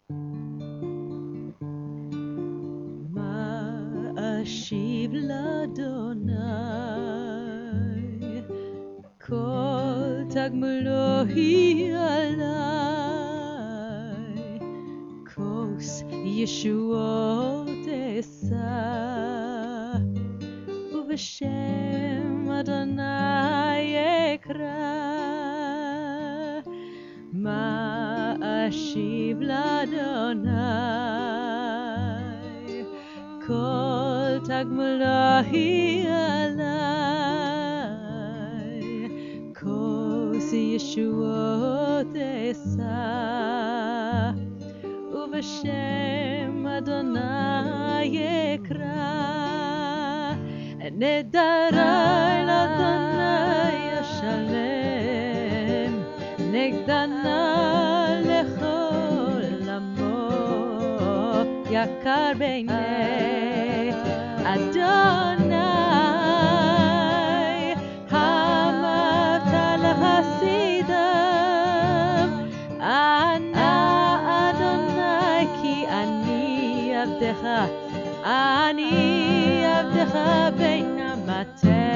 מה אשיב לאדוני, כל תגמולו היא עליי, כוס ישועות אשא, ובשם אדוני אקרא. מה אשיב לאדוני, כל תגמולו היא עליי, כוס ישועות אשא, ובשם אדוני אקרא. נדרי לאדוני אשלם, נגדנה לכל עמו, יקר בעיני אדוני. אמרת לחסידיו, אנא אדוני כי אני עבדך, אני עבדך בין המטה.